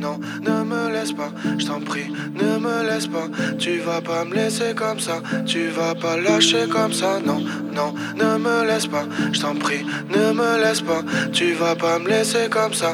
non, ne me laisse pas, je t'en prie, ne me laisse pas. Tu vas pas me laisser comme ça, tu vas pas lâcher comme ça. Non, non, ne me laisse pas, je t'en prie, ne me laisse pas. Tu vas pas me laisser comme ça.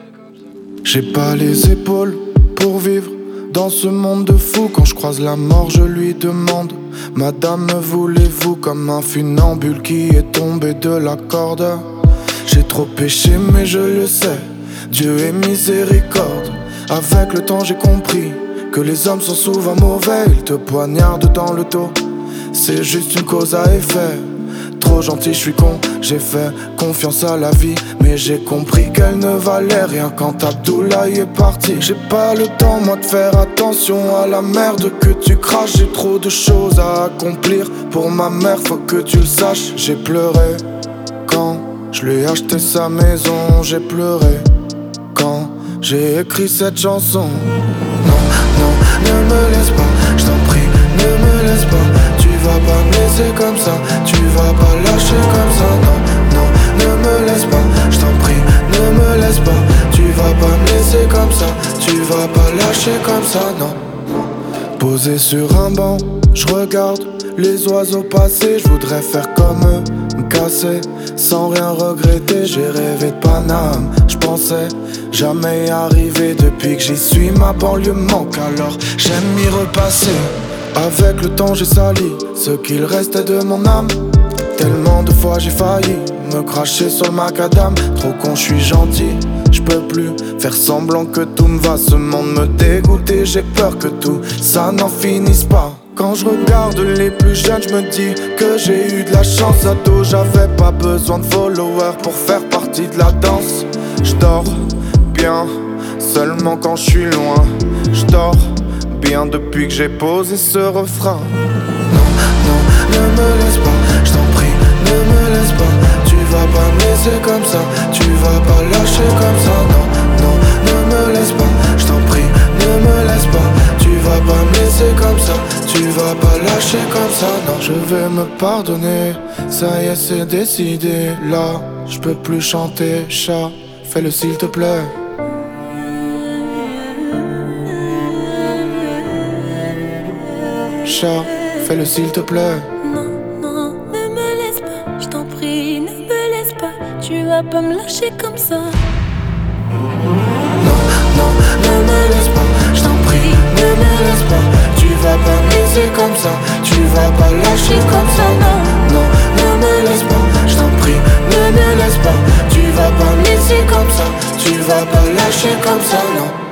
J'ai pas les épaules pour vivre dans ce monde de fous. Quand je croise la mort, je lui demande: Madame, me voulez-vous? Comme un funambule qui est tombé de la corde. J'ai trop péché mais je le sais, Dieu est miséricorde. Avec le temps j'ai compris que les hommes sont souvent mauvais. Ils te poignardent dans le dos, c'est juste une cause à effet. Trop gentil, je suis con, j'ai fait confiance à la vie, mais j'ai compris qu'elle ne valait rien quand Abdoulaye est parti. J'ai pas le temps moi de faire attention à la merde que tu craches. J'ai trop de choses à accomplir pour ma mère, faut que tu le saches. J'ai pleuré quand je lui ai acheté sa maison, j'ai pleuré quand j'ai écrit cette chanson. Non, non, ne me laisse pas, je t'en prie, ne me laisse pas. Tu vas pas me laisser comme ça, tu vas pas lâcher comme ça. Non, non, ne me laisse pas, je t'en prie, ne me laisse pas. Tu vas pas me laisser comme ça, tu vas pas lâcher comme ça, non. Posé sur un banc, je regarde les oiseaux passer. Je voudrais faire comme eux, me casser sans rien regretter. J'ai rêvé de Paname, je pensais jamais y arriver. Depuis que j'y suis, ma banlieue manque, alors j'aime y repasser. Avec le temps j'ai sali ce qu'il restait de mon âme. Tellement de fois j'ai failli me cracher sur le macadam. Trop con, je suis gentil, je peux plus faire semblant que tout me va. Ce monde me dégoûte et j'ai peur que tout ça n'en finisse pas. Quand je regarde les plus jeunes, je me dis que j'ai eu de la chance. Ado, j'avais pas besoin de followers pour faire partie de la danse. Je dors bien, seulement quand je suis loin. Je dors bien depuis que j'ai posé ce refrain. Non, non, ne me laisse pas, je t'en prie, ne me laisse pas. Tu vas pas me laisser comme ça, tu vas pas lâcher comme ça. Non, non, ne me laisse pas, je t'en prie, ne me laisse pas. Tu vas pas me laisser comme ça, tu vas pas lâcher comme ça. Non, je vais me pardonner, ça y est c'est décidé. Là, je peux plus chanter, chat, fais-le s'il te plaît. Chat, fais-le s'il te plaît. Non, non, ne me laisse pas, je t'en prie, ne me laisse pas. Tu vas pas me lâcher comme ça. Non, non, ne me laisse pas, je t'en prie, ne me laisse pas. Tu vas pas me laisser comme ça, tu vas pas lâcher comme ça. Non, non, ne me laisse pas, je t'en prie, ne me laisse pas. Tu vas pas me laisser comme ça, tu vas pas lâcher comme ça, non.